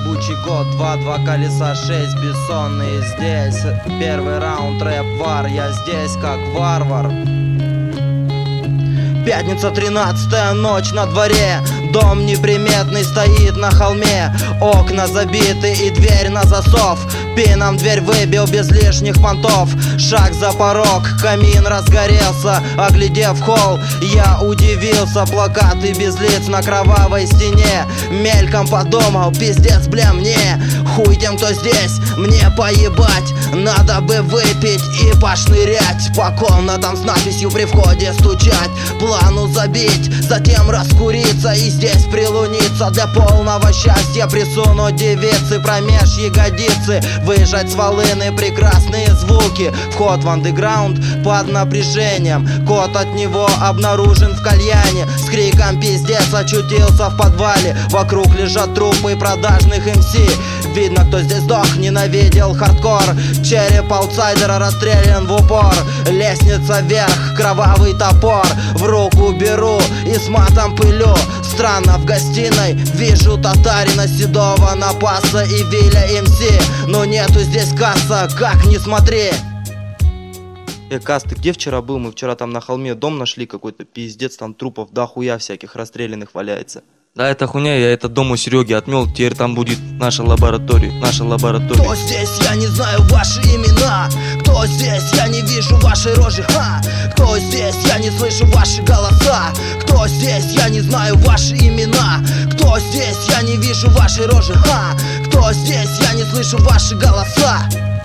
ебучий год, два колеса, 6 бессонные здесь. Первый раунд рэп-вар, я здесь как варвар. Пятница, 13-я ночь на дворе. Дом неприметный стоит на холме. Окна забиты и дверь на засов. Пином дверь выбил без лишних понтов. Шаг за порог, камин разгорелся. Оглядев холл, я удивился. Плакаты без лиц на кровавой стене. Мельком подумал, пиздец, бля, мне. Хуй тем, кто здесь, мне поебать. Надо бы выпить и пошнырять по комнатам с надписью при входе стучать. Плану забить, затем раскуриться и здесь прилуниться. Для полного счастья присунуть девицы промеж ягодицы. Выжать с волыны прекрасные звуки. Вход в андеграунд под напряжением. Кот от него обнаружен в кальяне. С криком пиздец очутился в подвале. Вокруг лежат трупы продажных МС. Видно, кто здесь сдох, ненавидел хардкор. Череп аутсайдера расстрелян в упор. Лестница вверх, кровавый топор. В руку беру и с матом пылю. Странно, в гостиной вижу татарина седого Напаса и Виля МС. Но нету здесь касса, как ни смотри. Кас, ты где вчера был? Мы вчера там на холме дом нашли какой-то, пиздец, там трупов дохуя всяких расстрелянных валяется. Да, это хуйня, я этот дом у Сереги отмел, теперь там будет наша лаборатория. Кто здесь, я не знаю ваши имена. Кто здесь, я не вижу вашей рожи, ха. Кто здесь, я не слышу ваши голоса. Кто здесь, я не знаю ваши имена. Кто здесь, я не вижу вашей рожи, ха. Кто здесь, я не слышу ваши голоса.